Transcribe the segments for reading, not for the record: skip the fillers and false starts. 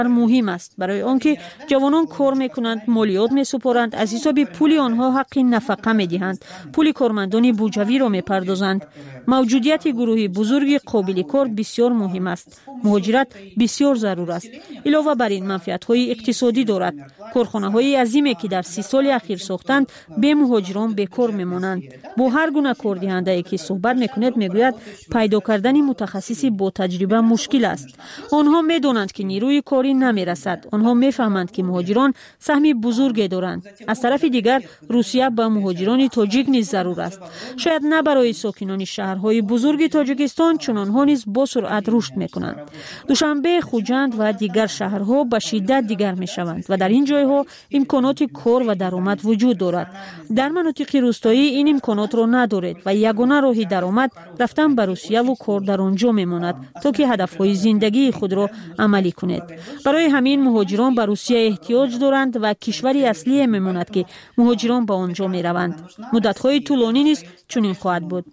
مهم است برای آنکه جوانان کار میکنند، مالیات میسپارند، از حساب پول آنها حق نفقه میدهند، پول کارمندان بودجوی را میپردازند. موجودیت گروه بزرگ قابل کار بسیار مهم است. مهاجرت بسیار ضرور است. علاوه بر این منفعت‌های اقتصادی دارد. کارخانه‌های عظیمی که در 30 سال اخیر ساختند به مهاجران بیکار میمانند. با هر گونه کاردهنده که صحبت میکند میگوید پیدا کردن متخصصی با تجربه مشکل است. آنها میدانند که نیروی کاری نمیرسد. آنها میفهمند که مهاجران سهم بزرگی دارند. از طرف دیگر روسیه به مهاجران تاجیک نیز ضرور است. شاید نه برای ساکنان شهرهای بزرگ تاجیکستان، چون آنها نیز با سرعت رشد میکنند. دوشنبه، خوجند و دیگر شهرها به شدت دیگر میشوند و در این جایها امکانات کار و درآمد وجود دارد. در مناطق روستایی این امکانات را ندارد و یگانه راه درآمد رفتن به روسیه و کار در آنجا میماند تا که هدفهای زندگی خود را عملی کنید. برای همین مهاجران به روسیه احتیاج دارند و کشوری اصلی میماند که مهاجران به آنجا میروند. مدت‌های طولانی نیز چنین خواهد بود.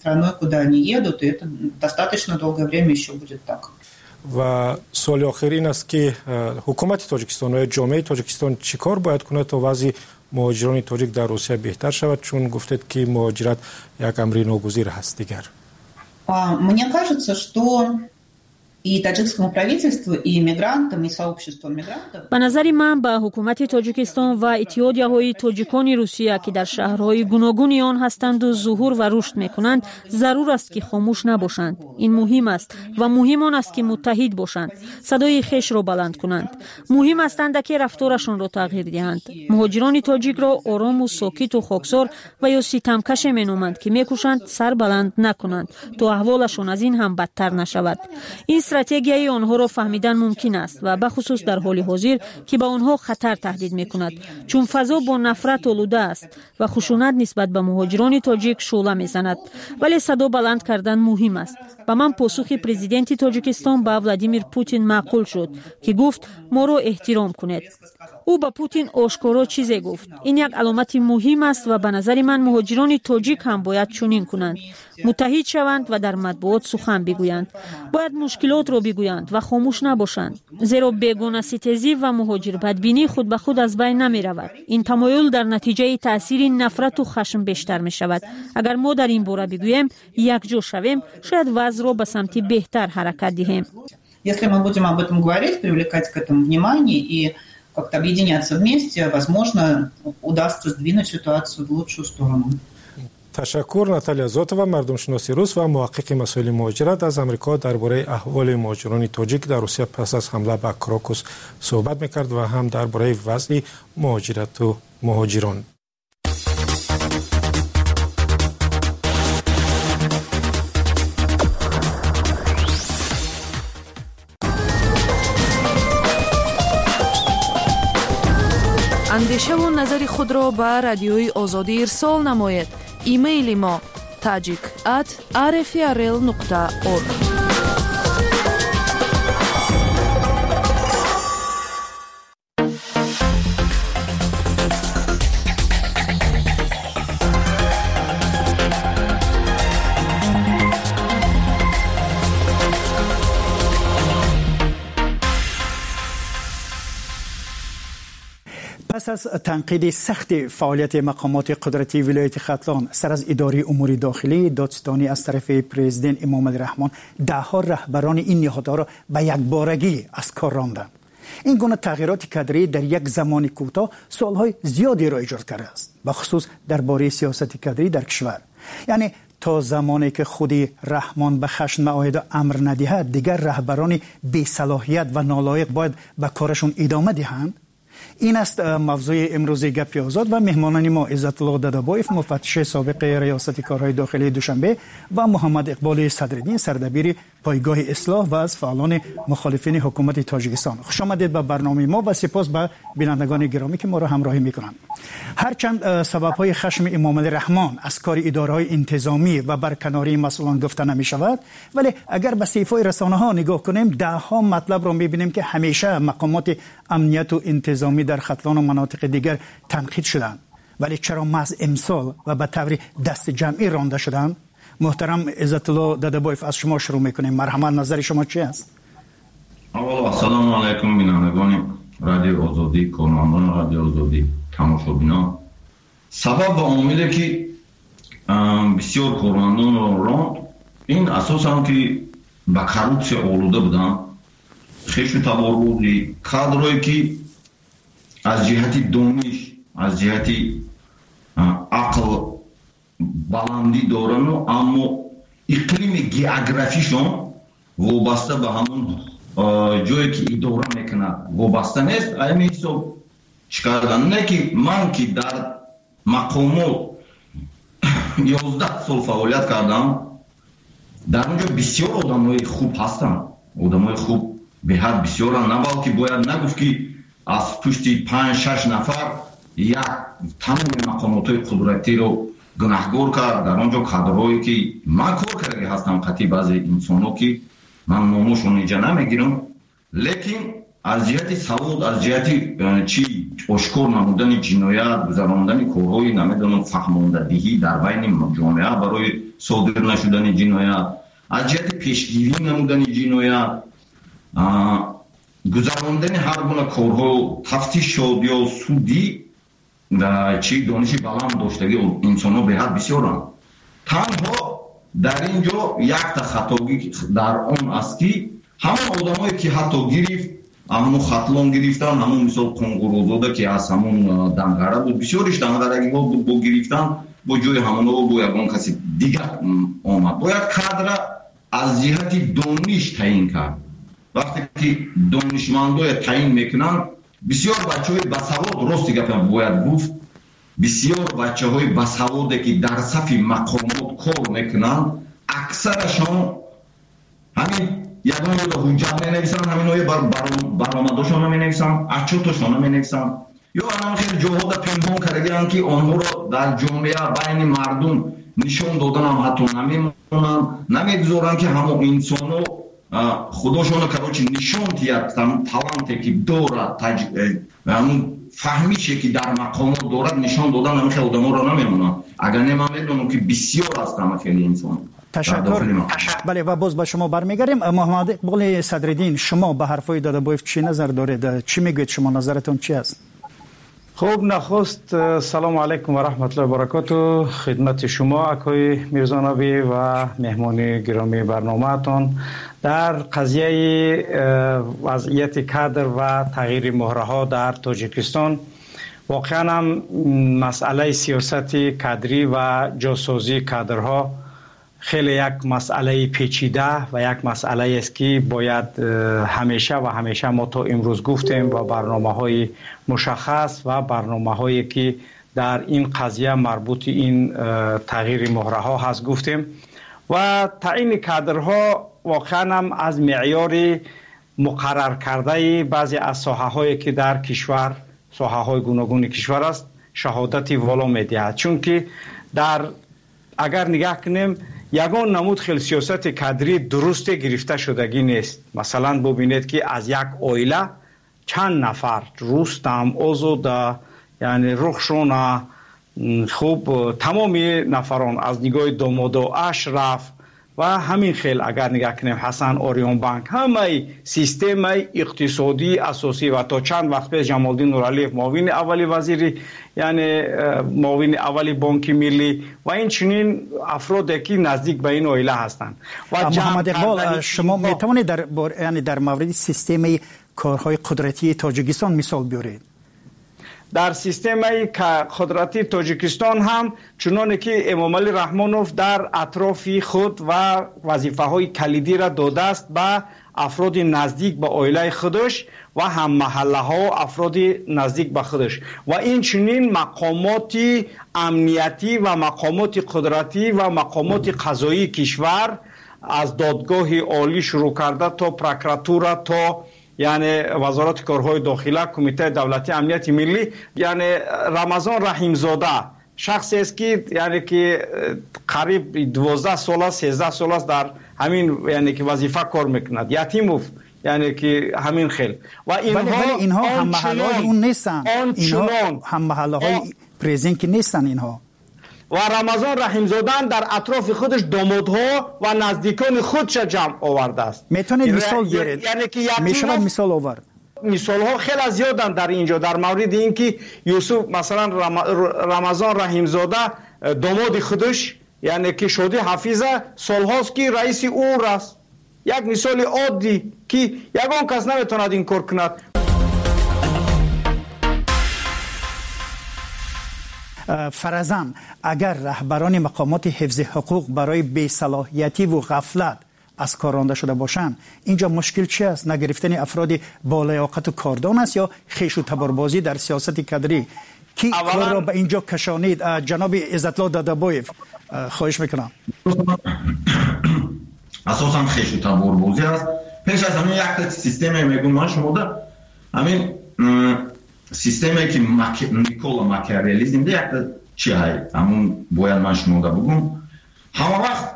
و سوال آخر این است که حکومت تاجیکستان و جامعه تاجیکستان چیکار باید کنه تا وضع مهاجران تاجیک در روسیه بهتر شود، چون گفتید که مهاجرت یک امر ناگزیر هست دیگر. Мне кажется, что и таджикскому правительству, и мигрантам, и сообществу мигрантов. به نظر من به حکومت تاجیکستان و اتحادیه‌های تاجیکان روسیه که در شهرهای گوناگون آن هستند و ظهور و رشد می‌کنند ضرور است که خاموش نباشند. این مهم است و مهم آن است که متحد باشند، صدای خیش را بلند کنند. مهم است که رفتارشان را تغییر دهند. مهاجران تاجیک را آرام و ساکت و خاکسار و یا ستمکش می‌نامند که می‌کوشند سر بلند نکنند تا احوالشان از این هم بدتر نشود. این استراتژی آنها را فهمیدن ممکن است و به خصوص در حال حاضر که به آنها خطر تهدید می‌کند، چون فضا با نفرت آلوده است و خشونت نسبت به مهاجران تاجیک شعله می‌زند. ولی صدا بلند کردن مهم است. و من پاسخ پرزیدنت تاجیکستان به ولادیمیر پوتین معقول شد که گفت ما را احترام کنید. او به پوتین آشکارا چیزی گفت. این یک علامت مهم است و به نظر من مهاجران تاجیک هم باید چنین کنند. متحد شوند و در مطبوعات سخن بگویند. باید مشکلات را بگویند و خاموش نباشند. زیرا بیگانه ستیزی و مهاجر بدبینی خود به خود از بین نمی رود. این تمایل در نتیجه تاثیر نفرت و خشم بیشتر می شود. اگر ما در این باره بگوییم یک جا شویم، شاید وضع را به سمت بهتر حرکت دهیم. Если мы будем об этом говорить, привлекать к этому внимание и как-то объединяться вместе, возможно, удастся сдвинуть ситуацию в лучшую сторону. تشکر. ناتالیا زوتووا، مردمشناسی روس و محقق مسائل مهاجرت از امریکا، درباره احوال مهاجران تاجیک در روسیه پس از حمله به کراکوس صحبت می‌کرد و هم درباره وضع مهاجرت و مهاجران. اندیشه و نظر خود را به رادیوی آزادی ارسال نماید. ایمیل ما tajik@rfrl.org. پس از تنقید سخت فعالیت مقامات قدرتی ولایت ختلان سر از اداره امور داخلی دادستانی از طرف پرزیدنت امام الرحمن، ده‌ها رهبران این نهادها را به یک بارگی از کار راندند. این گونه تغییرات کادری در یک زمان کوتاه سوالهای زیادی را ایجاد کرده است، به خصوص درباره سیاست کادری در کشور. یعنی تا زمانی که خودی رحمان به خشن معاهد و امر ندهد، دیگر رهبران بی صلاحیت و نالایق باید به کارشون ادامه دهند. این است موضوع امروز گپ آزاد و مهمانان ما عزت الله دادابایف، مفتش سابق ریاست کارهای داخلی دوشنبه و محمد اقبال صدرالدین، سردبیر پایگاه اصلاح و از فعالان مخالفین حکومت تاجیکستان. خوش آمدید به برنامه ما و سپاس به بینندگان گرامی که ما را همراهی میکنند. هرچند سبب‌های خشم امام الرحمن از کار اداره‌های انتظامی و برکناری مسئولان گفته نمی شود، ولی اگر به صحیفه‌های رسانه‌ها نگاه کنیم، ده‌ها مطلب را می‌بینیم که همیشه مقامات امنیت و انتظامی در ختلان و مناطق دیگر تنقید شدند، ولی چرا محض امسال و به طور دست جمعی رانده شدند؟ محترم عزت الله دادابایف، از شما شروع می‌کنیم. مرحمت، نظر شما چی است؟ اولا السلام علیکم بینندگان رادیو آزادی، کارمندان رادیو آزادی، تماشابینان. سبب و عاملی که بسیار کارمندان را این اساساً که به کروپسیا آلوده بودن، خیش و تباربودی کادرایی که از جهت دانش، از جهت عقل بلندی دارن، اما اقلیم گئوگرافیشون وابسته به همون جایی که اداره میکنه وابسته نیست. این حساب چکردن نه که من که در مقامات 11 سال فعالیت کردم، در اونجا بسیار آدمای خوب هستن، آدمای خوب به حد بسیارن، نه بلکه باید نگفت که از پشت 5-6 نفر یک تمام مقامات قدرتی رو گناهگار کرد. در اونجا کادرهایی که من کار کرده هستم، قطعی بعضی انسان‌ها که من نامشون اینجا نمیگیرم، لیکن از جهت سواد، از جهت چی اشکار نمودن جنایت، گذراندن کارهای نمیدونم فهماندهی در بین جامعه برای صادر نشدن جنایت، از جهت پیشگیری نمودن جنایت، گذراندن هر گونه کارها، تفتیش شد یا سودی، چی دانش بلند داشتگی انسان‌ها به حد بسیارن. تنها در اینجا یک تا خطاگی در آن است که همون آدمایی که حتی گرفت، همون خطلان گرفتن، همون مثال کنگوروزاده که از همون دنگره بود، بسیارش دنگرگی ها بود، با گرفتن با جای همون ها با یکان کسی دیگر آمد. باید کادر از جهت دانش تعیین کرد. وقتی که دانشمندای تعیین میکنن، بسیار بچه های بسواد، راستی گفتم باید گفت، بسیار بچه های بسواده که در صف مقامات کار میکنن، اکثرشان همین یکان یا حجت می نویسن، همین های برآمداشان می نویسن، اچوتشان می نویسن، یا همین خیلی جاها در پنهان کردگیرن که آنها را در جامعه بین مردم نشان دادن هم حتی نمیمونن، نمیگذارن که همون انسان ها خودشون کروچی نشان تیاد تالانتی که دارد، همون فهمیشه که در مقامات دارد نشان دادن، همین خیلی آدم را نمیمونن. اگر نمیدونم که بسیار هستم خیلی انسان. تشکر. بله و باز به شما برمیگردیم. محمد اقبال صدرالدین، شما به حرفای دادابایف چی نظر دارید؟ چی میگوید؟ شما نظرتون چی است؟ خب نخست سلام علیکم و رحمت الله و برکاته خدمت شما اکای میرزانوی و مهمان گرامی برنامه‌تان. در قضیه وضعیت کادر و تغییر مهره ها در تاجیکستان، واقعا هم مسئله سیاست کادری و جاسوسی کادرها خیلی یک مسئله پیچیده و یک مسئله است که باید همیشه ما تا امروز گفتیم و برنامه‌های مشخص و برنامه‌هایی که در این قضیه مربوط این تغییر مهره ها هست گفتیم. و تعیین کادرها واقعا هم از معیار مقرر کرده بعضی از ساحه‌هایی که در کشور، ساحه‌های گوناگون کشور است، شهادتی والا می‌دهد. چون که اگر نگاه کنیم یگان نمود خیلی سیاست کادری درست گرفته شدگی نیست. مثلا ببینید که از یک عائله چند نفر رستم، آزاده، یعنی رخشان، خوب تمام نفران از نگاه دامادا، اشرف و همین خیل اگر نگاه کنیم حسن آریان بانک، همه سیستم اقتصادی اساسی و تا چند وقت پیش جمالدین نورعلیف معاون اولی وزیر، یعنی معاون اولی بانک ملی و این چنین افرادی که نزدیک به این عائله هستند. و محمد اقبال، شما میتوانید در مورد سیستم کارهای قدرتی تاجیکستان مثال بیارید؟ در سیستم قدرتی تاجیکستان هم چنانه که امام علی رحمانوف در اطراف خود و وظیفه های کلیدی را داده است به افراد نزدیک به عائله خودش و هم محله ها و افراد نزدیک به خودش و این چنین مقامات امنیتی و مقامات قدرتی و مقامات قضایی کشور از دادگاه عالی شروع کرده تا پروکراتور تا یعنی وزارت کارهای داخله، کمیته دولتی امنیت ملی، یعنی رمضان رحیمزاده شخصی است که یعنی که قریب 12 سال 13 سال است در همین یعنی که وظیفه کار میکند. یتیموف یعنی که همین خیل و اینها هم محله های اون نیستن، اینها هم محله های پریزن که نیستن. اینها و رمضان رحیمزاده در اطراف خودش دامادها و نزدیکان خودش جمع آورده است. میتونید مثال بیارید؟ یعنی که میشه مثال آورد؟ مثال ها خیلی زیادن در اینجا در مورد اینکه یوسف مثلا رمضان رحیمزاده داماد خودش یعنی که شده حفیظه سالهاست که رئیس او است. یک مثال عادی که یگان کس نمیتواند این کار کند. فرضاً اگر رهبران مقامات حفظ حقوق برای بی‌صلاحیتی و غفلت از کار رانده شده باشند، اینجا مشکل چی است؟ نگرفتن افراد با لیاقت و کاردان است یا خیش و تباربازی در سیاست کادری؟ کی کار را به اینجا کشانید؟ جناب عزت‌الله دادابایف خواهش میکنم. اساساً خیش و تباربازی است. پیش از همین یک سیستم میگم من شما ده همین سیستمی که نیکولا ماکیاولیزم ده یک چی های همون باید من شما ده بگم همه وقت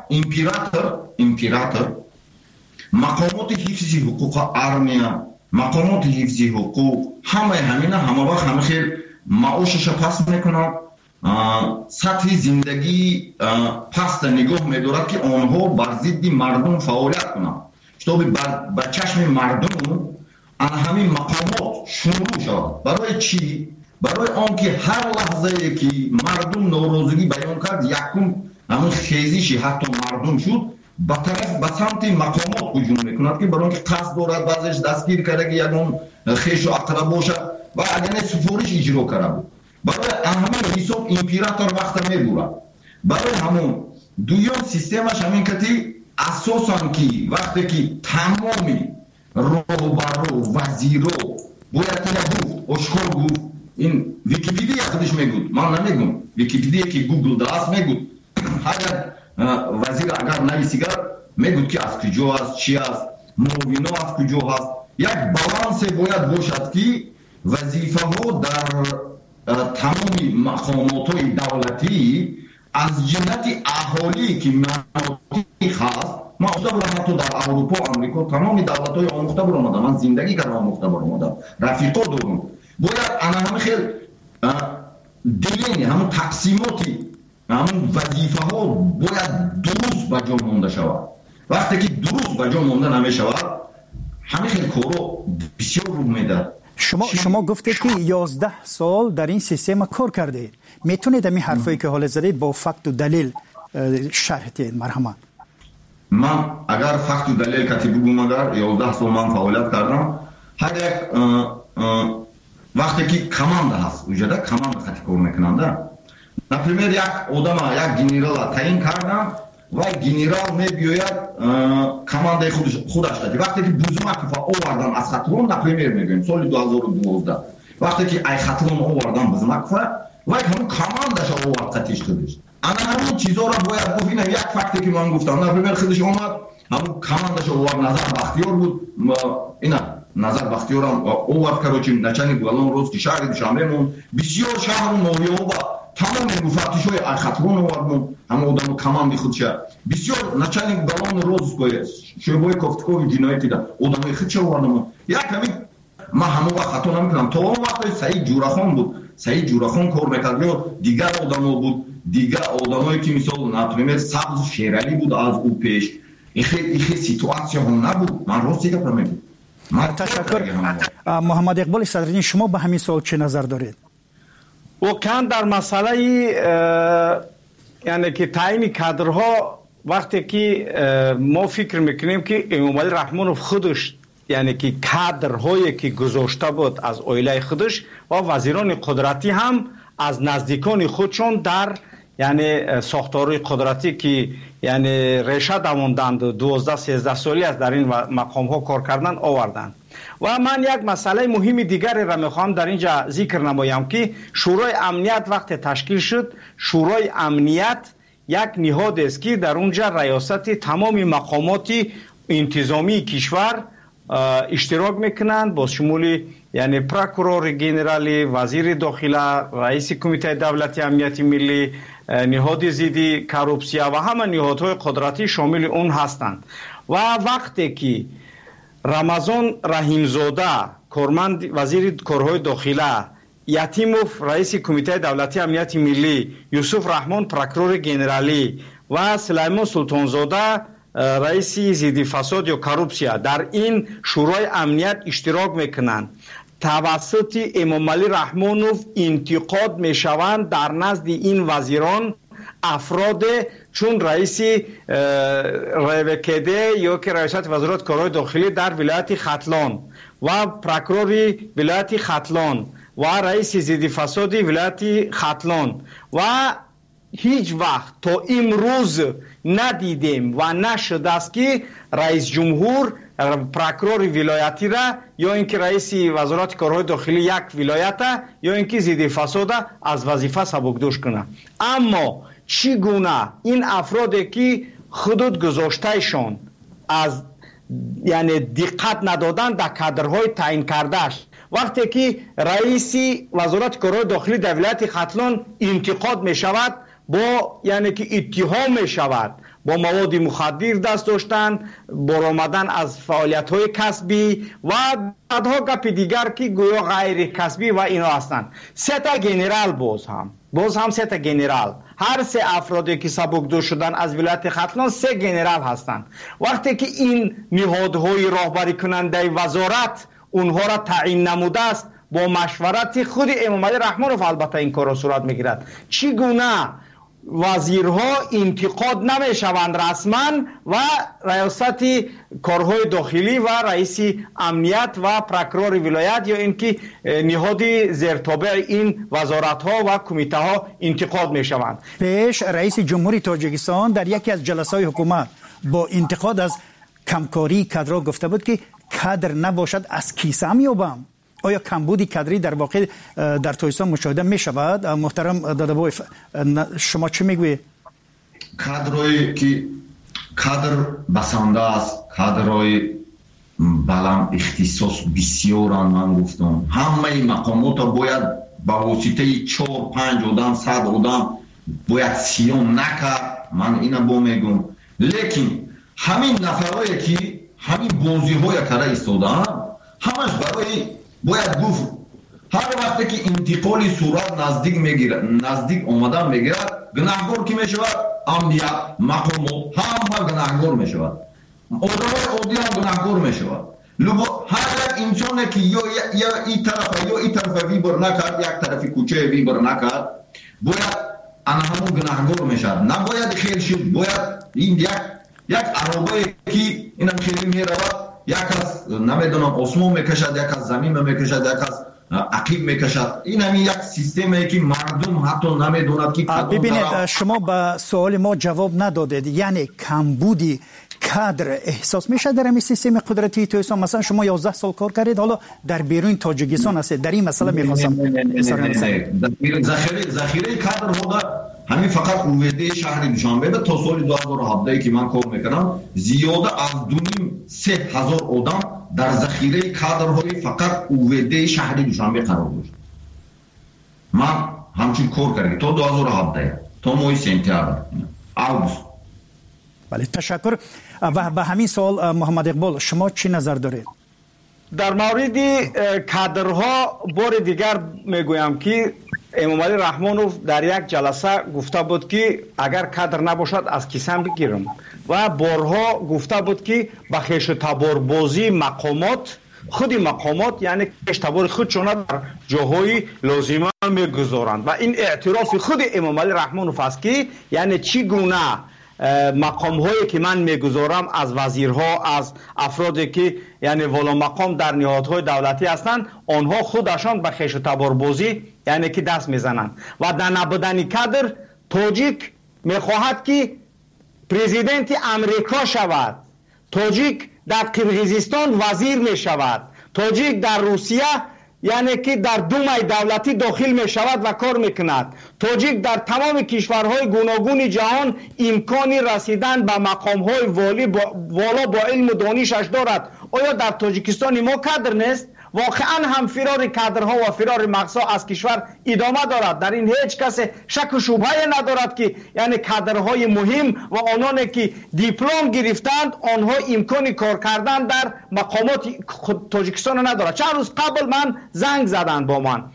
امپراتور مقامات حفظ حقوق ارمیا مقامات حفظ حقوق همه وقت همه خیلی معاشش پس میکنند سطح زندگی پست نگاه میدارد که آنها بر ضد مردم فعالیت کنند شتابی بر چشم مردم همین مقامات شروع شد. برای چی؟ برای آنکه هر لحظه که مردم ناراضگی بیان کرد یکم همون خیزیشی حتی مردم شد به سمت مقامات هجوم میکند که برای آنکه قصد دارد بعضش دستگیر کرده که یکم خیش و اقرب باشه و اگر سفارش اجرا کرده بود. برای همین حساب امپراتور وقت میبورد. برای همون دویان سیستمش همین کتی اساساً که وقتی که تمامی روبرو وزیرو باید گفت اشکال گفت این ویکیپیدیا خودش میگود من نمیگم ویکیپیدیا که گوگل دست میگود اگر وزیر اگر نویسیگر میگود که از کجا است چی است معاونا از کجا هست. یک بالانس باید باشد که وظیفه ها در تمامی مقامات های دولتی از جهت اهالی که مناطق هست ما حتی در اروپا و امریکا تمامی دولت‌های آموخته برآمده من زندگی کردم آموخته برآمده رفیقا دارم باید همه خیلی دلینی همون تقسیماتی همون وظیفه ها باید درست به جا مانده شود. وقتی که درست به جا مانده نمیشود همه خیلی کارو بسیار رو میده. شما گفتید که 11 سال در این سیستم کار کردید. میتونید همین حرفایی که حالا زدید با فکت و دلیل شرح دهید مرحمت؟ من اگر فکت و دلیل کتی بگم اگر 11 سال من فعالیت کردم هر یک وقتی که کمانده هست وجوده کمانده خطی کار میکننده نپریمیر یک آدم یک گنرال تعیین کردم و گنرال میبیاید کمانده خودش دادی وقتی که بزمک آوردن از خطرون نپریمیر میگویم سال 2012 وقتی که ای خطرون آوردن بزمک و همون کماندش آورد خطیش خودش همون چیزا را باید گفت. یک فکتی که من گفتم نپریمیر خودش آمد همون کماندش آورد نظر بختیار بود اینا نظر بختیار هم آورد کروچیم نچنی بولان روز که شهر دوشنبه بسیار شهر نوریه و تمام مفتش های خطرون آوردم همه آدم کماندی خودشه بسیار نچنی بولان روز که شعبای کفتکوی جنایتی ده آدم های خودشه آوردم یک همین من همه وقت خطا نمیکنم تا اون وقت سعید جورخان بود سعید جورخان کار میکرد یا دیگر آدم ها بود دیگر آدم هایی که مثال نپریمیر سبز شیرالی بود از او پیش این خیلی سیتواسیون هم نبود من روز دیگه پرمیم. تشکر. محمد اقبال صدرینی شما به همین سوال چه نظر دارید؟ واقعا در مسئله یعنی که تعیین کادرها وقتی که ما فکر میکنیم که امامعلی رحمانوف خودش یعنی که کادرهایی که گذاشته بود از عائله خودش و وزیران قدرتی هم از نزدیکان خودشون در یعنی ساختار قدرتی که یعنی ریشه دماندند 12-13 سالی از در این مقام ها کار کردن آوردن. و من یک مسئله مهم دیگری را میخوام در اینجا ذکر نمایم که شورای امنیت وقت تشکیل شد شورای امنیت یک نهاد است که در اونجا ریاست تمام مقامات انتظامی کشور اشتراک میکنند با شمول یعنی پروکورور گنرالی وزیر داخله رئیس کمیته دولتی امنیت ملی نهاد ضد کروپسیا و همه نهادهای قدرتی شامل اون هستند. و وقتی که رمضان رحیمزاده کارمند وزیر کارهای داخله یتیموف رئیس کمیته دولتی امنیت ملی، یوسف رحمان پروکورور گنرالی و سلیمان سلطانزاده رئیس ضد فساد یا کروپسیا در این شورای امنیت اشتراک میکنند. توسط امام علی رحمانوف انتقاد میشوند در نزد این وزیران افراد چون رئیس روکده یا که رئیست وزارت کارهای داخلی در ولایت ختلان و پروکورور ولایت ختلان و رئیس ضد فساد ولایت ختلان و هیچ وقت تا امروز ندیدیم و نشده است که رئیس جمهور پروکورور ولایتی را یا اینکه رئیس وزارت کارهای داخلی یک ولایت یا اینکه ضد فساد از وظیفه سبکدوش کنه. اما چگونه این افرادی که حدود گذاشتهشان از یعنی دقت ندادن در کادرهای تعیین کردهش وقتی که رئیس وزارت کارهای داخلی در ولایت ختلان انتقاد می شود با یعنی که اتهام می شود با مواد مخدر دست داشتن، برآمدن از فعالیت‌های کسبی و بعدها گپ دیگر که گویا غیر کسبی و اینا هستند. سه تا گنرال باز هم سه تا گنرال، هر سه افرادی که سبکدوش شدن از ولایت ختلان سه گنرال هستند. وقتی که این نهادهای راهبری کننده وزارت اونها را تعیین نموده است با مشورت خود امام علی رحمانوف البته این کار صورت میگیرد. چگونه وزیرها انتقاد نمیشوند رسما و ریاست کارهای داخلی و رئیس امنیت و پروکورور ولایت یا اینکه نهاد زیرتابع این وزارت ها و کمیته ها انتقاد میشوند. پیش رئیس جمهوری تاجیکستان در یکی از جلسات حکومت با انتقاد از کمکاری کادرها گفته بود که کادر نباشد از کیسه میابم. آیا کمبودی کادری در واقع در تویستان مشاهده می شود؟ محترم دادابای شما چی میگویید؟ کادرهایی که کادر بسنده است، کادرهای بلند اختصاص بسیاران من گفتم همه مقامات باید با واسطه 4-5 آدم 100 آدم باید سیان نکرد. من اینا با میگم لیکن همین نفرهایی که همین بازی های کاره ایستادن همش برای باید گفت هر وقتی که انتقالی صورت نزدیک آمدن میگیرد گناهگار کی میشود؟ امنیت مقام هم گناهگار میشود، آدمای عادی هم گناهگار میشود. هر یک انسانی که یا این طرف ویبر نکرد یک طرف کوچه ویبر نکرد باید همون گناهگار میشود. نباید خیر شد، باید این یک عربایی که اینم خیلی میرود یک از نمیدونم آسمون میکشد، یک از زمین میکشد، یک از عقیب میکشد. این همین یک سیستمی که مردم حتی نمیدوند که ببینید شما به سوال ما جواب ندادید. یعنی کمبودی کادر احساس میشه در این سیستم قدرتی تویستان؟ مثلا شما 11 سال کار کردید، حالا در بیرون تاجیکستان هستید، در این مسئله میخواستم ذخیره کادر ها همین فقط اووده شهر دوشنبه تا سال 2017 که من کار میکنم زیاده از 2,500 آدم در ذخیره کادرهای فقط اووده شهر دوشنبه قرار داشت. من همچین کار کردم تا 2017 تا ماه سپتامبر اوگوست. بله تشکر. و به همین سوال محمد اقبال شما چی نظر دارید؟ در مورد کادرها بار دیگر میگویم که امام علی رحمانوف در یک جلسه گفته بود که اگر کادر نباشد از کیسم بگیرم و بارها گفته بود که با خیش تباربازی مقامات یعنی خیش تبار خودشون در جاهای لازمه میگذارند و این اعتراف خود امام علی رحمانوف است که یعنی چگونه مقام هایی که من میگذارم از وزیرها از افرادی که یعنی والا مقام در نهادهای دولتی هستند آنها خودشان به خیش تباربازی یعنی که دست میزنند و در نبودن کادر تاجیک میخواهد که پرزیدنت امریکا شود، تاجیک در قرقیزستان وزیر میشود، تاجیک در روسیه یعنی که در دومای دولتی داخل می شود و کار میکند. تاجیک در تمام کشورهای گوناگون جهان امکانی رسیدن به مقامهای والا با علم و دانشش دارد. آیا در تاجیکستان ما کادر نیست؟ واقعا هم فرار کادرها و فرار مغزها از کشور ادامه دارد. در این هیچ کس شک و شبهه ندارد که یعنی کادرهای مهم و آنانی که دیپلم گرفتند آنها امکان کار کردن در مقامات تاجیکستان ندارد. چند روز قبل من زنگ زدن با من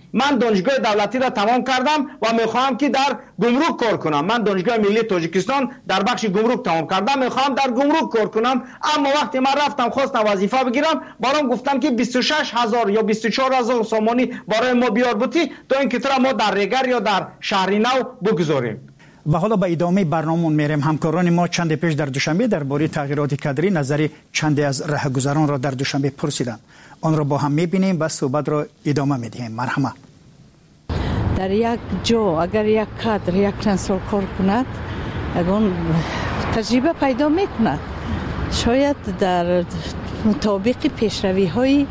من دانشگاه دولتی را تمام کردم و میخواهم که در گمرک کار کنم. من دانشگاه ملی تاجیکستان در بخش گمرک تمام کردم، میخواهم در گمرک کار کنم. اما وقتی من رفتم خواستم وظیفه بگیرم، برام گفتن که 26,000 یا 24,000 سامانی برای ما بیار بودی تا اینکه تو را ما در ریگر یا در شهر نو بگذاریم. و حالا به ادامه برنامه میریم. همکاران ما چند پیش در دوشنبه درباره تغییرات کادری نظری چند از راهگذران را در دوشنبه پرسیدند. آن را با هم میبینیم و صحبت را ادامه میدهیم. مرحمت. در یک جا اگر یک کادر یک چند سال کار کند، اون تجربه پیدا میکند. شاید در مطابق پیشروی های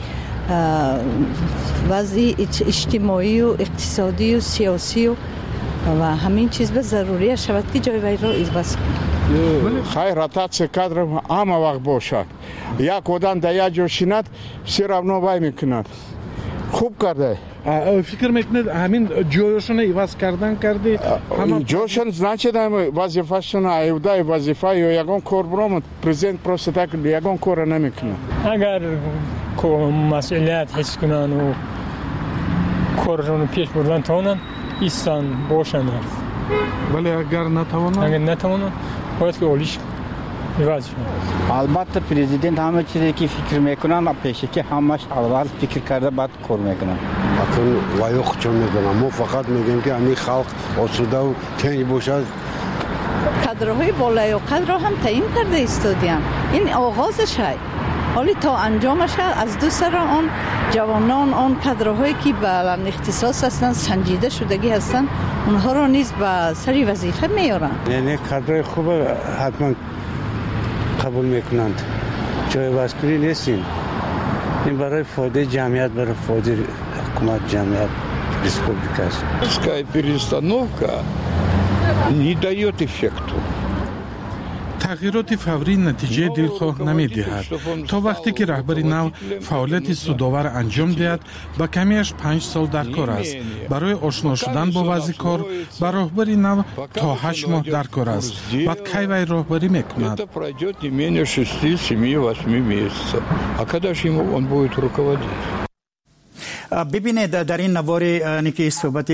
وضع اجتماعی و اقتصادی و سیاسی و همین چیز به ضروری شود که جای وی را ایواز کنند. خیر راتاچه کادر همه وقت باشد. یک آدم در یک جا شیند все равно وای میکند. خوب کرده. فکر میکنید همین جایشون ایواز کردن کرده؟ جایشون значит وظیفه‌شون ایوده وظیفه یا یگان کار برام پرزیدنت پروسه так یگان کار نمیکنه. اگر مسئولیت حس کنن و کارشون پیش بردن تونن ایستان باشند. ولی اگر نتوانند باید که اولیش ایواز شد. البته پرزیدنت همه چیزی که فکر میکنن پیشه که همش اول فکر کرده بعد کار میکنن. اکنون وایخ چون میدونم ما فقط میگیم که همین خلق آسوده و تنگ باشد. کادرهای بالای و قدر هم تعیین کرده استادیم. این آغازش هست. حالی تا انجامش از دو سر آن جوانان آن کادرهایی که بلند اختصاص هستند سنجیده شدگی هستند اونها را نیز به سری وظیفه میارن. یعنی کادرهای خوب حتما قبول میکنند. جای واسکوری نیستیم. این برای فایده جمعیت، برای فایده حکومت جمعیت республика است. Резкая перестановка не дает эффекту. تغییرات فوری نتیجه دلخواه نمی‌دهد. تا وقتی که رهبر نو فعالیت سودآور انجام دهد با کمیش 5 سال در کار است. برای آشنا شدن با وضع کار با رهبر نو تا 8 ماه در کار است. بعد کی وی رهبری میکند؟ Это пройдет не менее 6, 7, 8 месяцев. А когда же ему он будет руководить? ببینید در این نوار که صحبت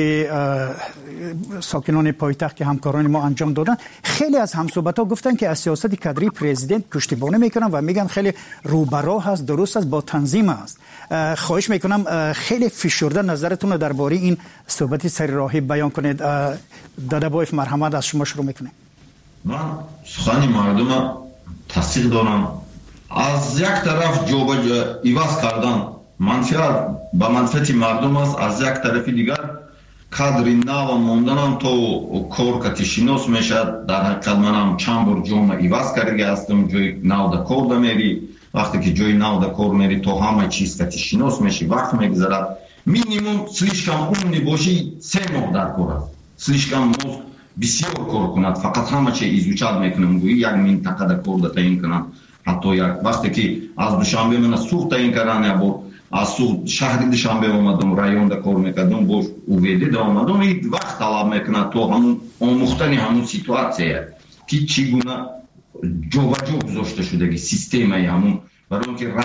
ساکنان پایتخت که همکاران ما انجام دادن، خیلی از همصحبت‌ها گفتن که از سیاست کادری پرزیدنت پشتیبانی میکنن و میگن خیلی روبراه است، درست است، با تنظیم است. خواهش میکنم خیلی فشرده نظرتون رو درباره این صحبت سرراهی بیان کنید. دادابایف مرحمت از شما شروع میکنیم. من سخن مردم تصدیق دارم. از یک طرف جوبا ایواز کردن منفعت با منفعت مردم است، از یک طرف دیگر کادر نو موندن تو کار کاتیشینوس میشد. در حقیقت منم چند بار جوم ایواز کرده هستم. جای نو دا کار دا میری، وقتی که جای نو دا کار میری تو همه چیز کاتیشینوس میشی، وقت میگذرد. مینیمم слишком умный باشی 3 ماه در کار است. слишком مزد بسیار کار کند، فقط همه چی ایزوچاد میکنم گویی یک منطقه دا کار دا تعیین کنم. حتی یک وقتی که از دوشنبه من سوخت تعیین کردن یا با از شهر دوشنبه اومدم رایون دا کار میکردم باش اویده دا اومدم این وقت طلب میکنه تو همون آموختن همون سیتواسیه که چگونه جوابجو گذاشته شده سیستمی همون برای اون که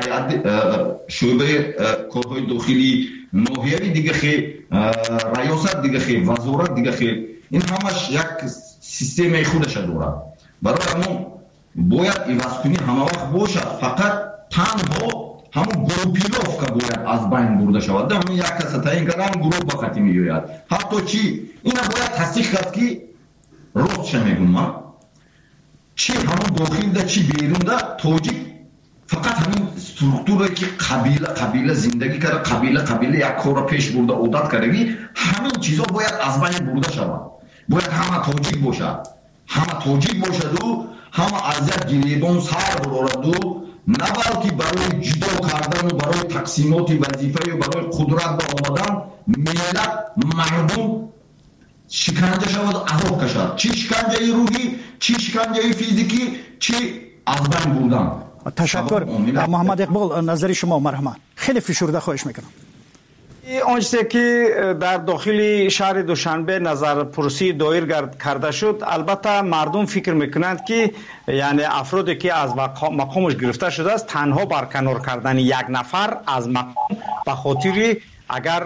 شعبه کارهای داخلی ناحیه‌ای دیگه خیلی ریاست دیگه خیلی وزارت دیگه خیلی این همش یک سیستم خودش داره. برای همون باید ایوازکنی همه وقت باشد، فقط تنها همون گروپیلوف که باید از بین برده شود. همون یک کس تعیین کردن گروپ به خطی میگوید. حتی چی اینا باید تصدیق کرد که راست میگم من چی همون داخل ده چی بیرون ده توجیه فقط همین استرکتوری که قبیله زندگی کرده، قبیله یک کار پیش برده عادت کردگی، همین چیزا باید از بین برده شود. باید همه توجیه باشد، همه توجیه باشد و همه از یک گریبان سر برارد و نه بلکه برای جدا کردن و برای تقسیمات وظیفه و برای قدرت به آمدن ملت مردم شکنجه شود و عذاب کشد. چی شکنجه روحی، چی شکنجه فیزیکی، چی از بین بردن. تشکر. محمد اقبال نظر شما مرحمت. خیلی فشرده خواهش میکنم. آنچه که در داخل شهر دوشنبه نظر پرسی دایر کرده شد، البته مردم فکر میکنند که یعنی افرادی که از مقامش گرفته شده است تنها برکنار کردن یک نفر از مقام به خاطر اگر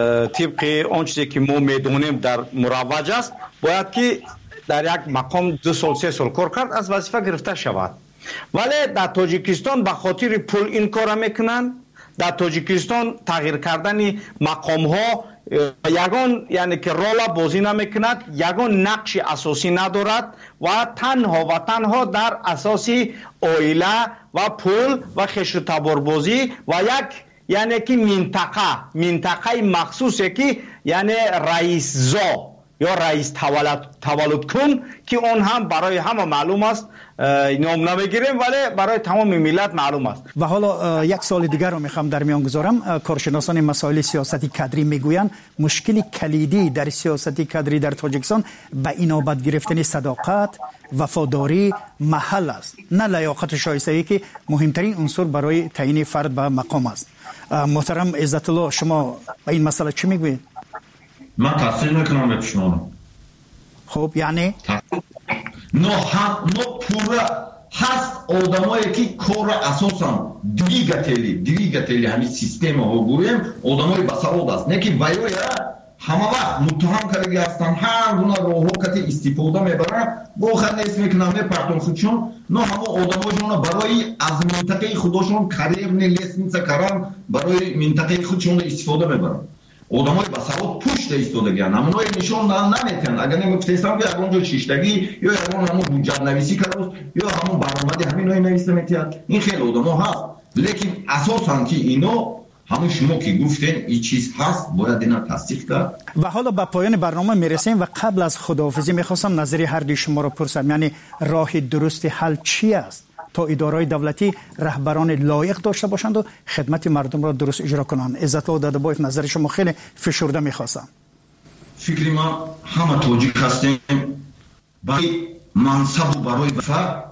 طبق اون چیزی که ما میدونیم در مروج است باید که در یک مقام 2 سال 3 سال کار کرد از وظیفه گرفته شود. ولی در تاجیکستان به خاطر پول این کار میکنن. در تاجیکستان تغییر کردن مقام ها یگان یعنی که رول بازی نمیکند، یگان نقش اساسی ندارد و تنها در اساس عائله و پول و خشت تبار بازی و یک یعنی که منطقه مخصوصی که یعنی رئیس زا یا رئیس تولد کن که اون هم برای همه معلوم است، نام نمیگیریم ولی برای تمام ملت معلوم است. و حالا یک سوال دیگر رو میخوام در میان گذارم. کارشناسان مسائل سیاستی کادری میگویند مشکل کلیدی در سیاستی کادری در تاجیکستان به اینابت گرفتن صداقت، وفاداری، محل است، نه لیاقت شایستگی که مهمترین عنصر برای تعیین فرد به مقام است. محترم عزت الله، شما به این مسئله چی میگویید؟ من تصدیق میکنم به پیشنهادم. خب یعنی نو پورا هست آدمایی که کار اساسا دیگتلی همین سیستم ها گویم آدمای بسواد است، نه که وایویا همه وقت متهم کرده هستن، هر گونه راهو کتی استفاده میبرن با خندیس میکنن میپرتون خودشون. نه همه آدمایشون برای از منطقه خودشون کریر لیسنس کردن برای منطقه خودشون استفاده میبرن. آدمای بسواد پشت ایستادگیان، همونای نشون نمیتن. اگر نمیفتیستم که اگرونجا شیشتگی یا اگرون همون بودجت نویسی کرد یا همون برآمدی همین نوعی نویسته میتید. این خیلی آدما هست، لیکن اساساً که اینو همون شما که گفتین این چیز هست باید اینا تصدیق کرد. و حالا به پایان برنامه میرسیم و قبل از خداحافظی میخواستم نظری هر دوی شما رو پرسم، یعنی راه درست حل چی است تا ادارهای دولتی رهبران لایق داشته باشند و خدمت مردم را درست اجرا کنند؟ عزت الله دادبایف، نظر شما خیلی فشرده میخواستم. فکری من همه تاجیک هستیم برای منصب و برای وفا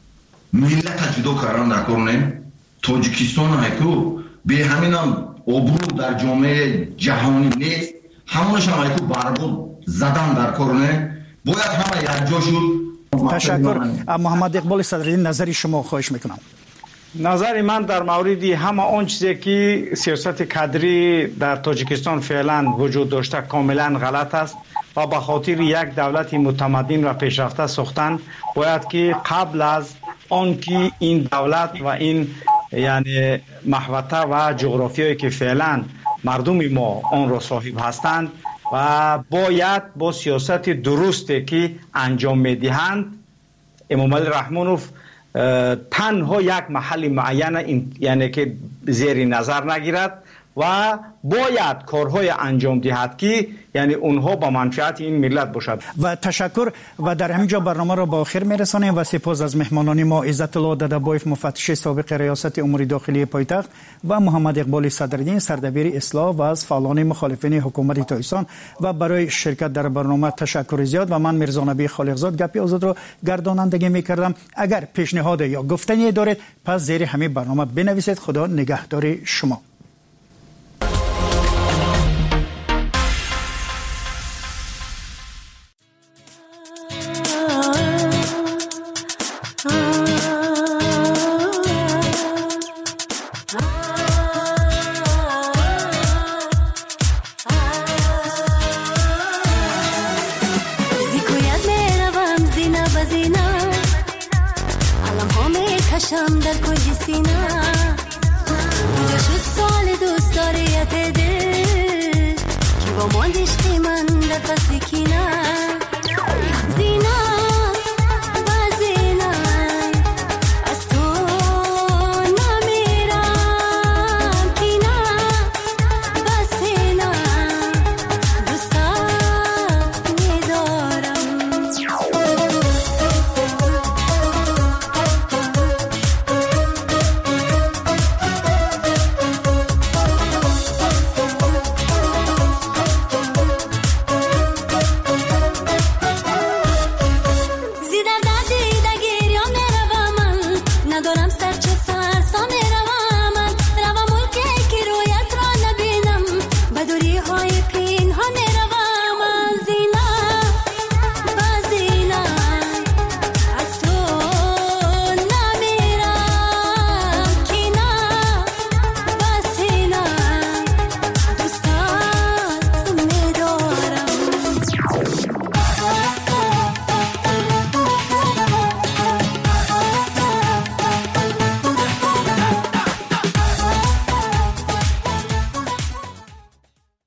ملت جدا کردن نکنیم. تاجیکستان هایکو به همین هم عبور در جامعه جهانی نیست، همونش هم هایکو بربود زدن در کارونه باید همه یک جا شد. تشکر. محمد اقبال صدرالدین، نظری شما خواهش میکنم. نظر من در مورد همه آن چیزی که سیاست کادری در تاجیکستان فعلا وجود داشته کاملا غلط است و به خاطر یک دولت متمدن و پیشرفته ساختن باید که قبل از آن که این دولت و این یعنی محوطه و جغرافیایی که فعلا مردم ما آن را صاحب هستند و باید با سیاست درستی که انجام میدهند امام علی رحمانوف تنها یک محل معین یعنی که زیر نظر نگیرد و باید کارهای انجام دهد که یعنی اونها با منفعت این ملت باشد. و تشکر. و در همینجا برنامه را با آخر میرسانیم و سپاس از مهمانان ما عزت الله دادبایف، مفتش سابق ریاست امور داخلی پایتخت و محمد اقبال صدرالدین، سردبیر اصلاح و از فعالان مخالفین حکومت تایسان و برای شرکت در برنامه تشکر زیاد. و من میرزا نبی خالقزاد گپی آزاد را گردانندگی میکردم. اگر پیشنهاد یا گفتنی دارید پس زیر همین برنامه بنویسید. خدا نگهدار شما. در کل سینا کجا شد سال دوست داریت دل که با ماندشتی من در فصل کی